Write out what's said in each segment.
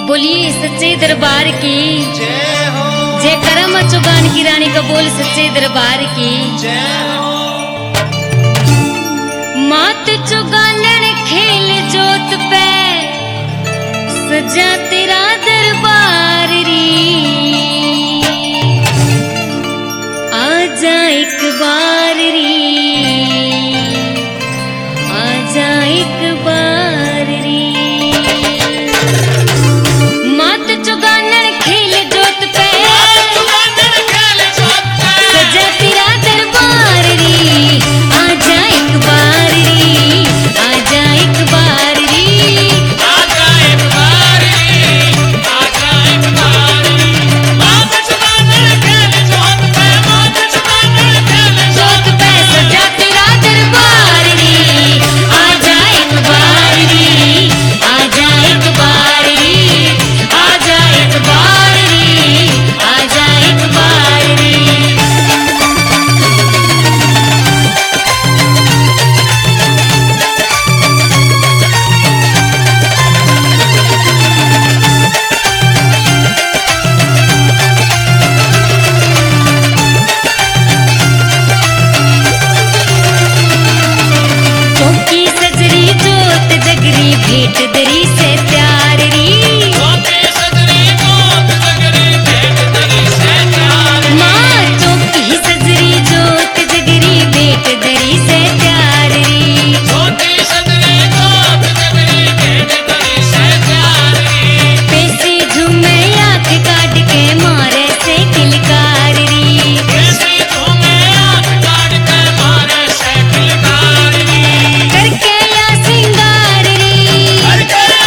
बोलिए सच्चे दरबार की जय हो। जय करम चुगान की रानी का बोल सच्चे दरबार की जय हो। मात चुगानन खेल जोत पे सजा तेरा दरबार री आजा एक बार री आजा एक बार री मात चुगानन खेल जोत पे सजा तेरा दरबार री आजा एक बार री आजा एक बार री आजा एक बार री, आजा एक बार री। मात चुगानन खेल जोत पे, मात चुगानन खेल जोत पे सजा तेरा दरबार री आजा एक बार री आजा एक बार री आजा एक बार री आजा एक बार री चौकी सजरी जोत जगरी भेंट दरी से प्यार री जोते सजरी जोत जगरी भेंट दरी से प्यार री। माँ चौकी सजरी जोत जगरी भेंट दरी से प्यार री जोते सजरी जोत जगरी भेंट दरी से प्यार री। पैसे झूमे आँख काट के मारे से किलकार री ऐसे तुम्हें आँख काट के मारे से किलकार री। करके या सिंगार री करके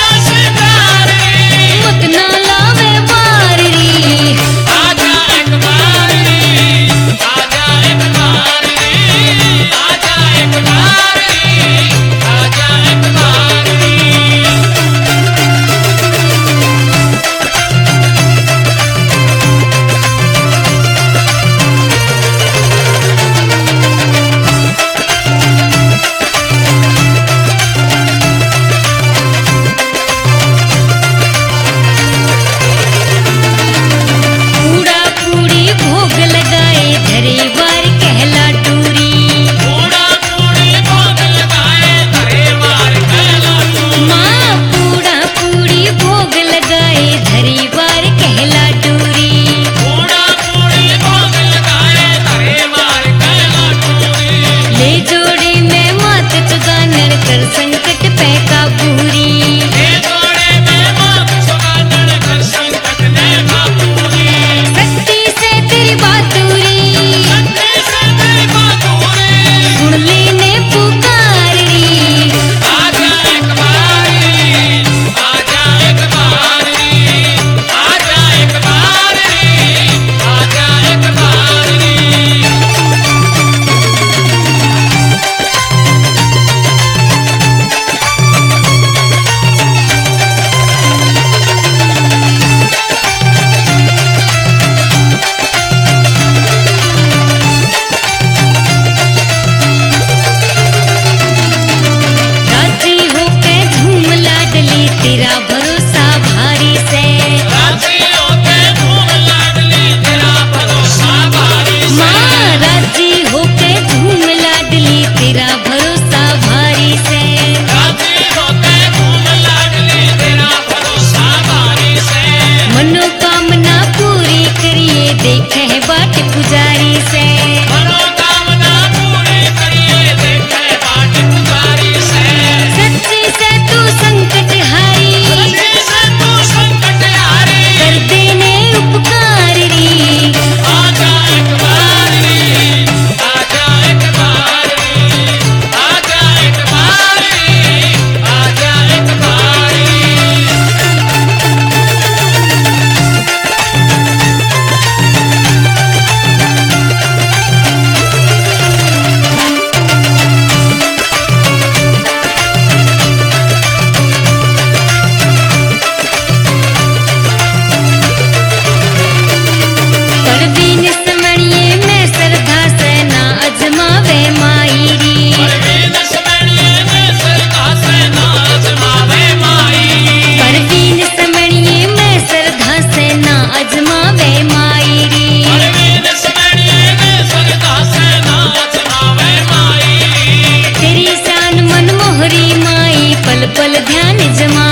ध्यान जमा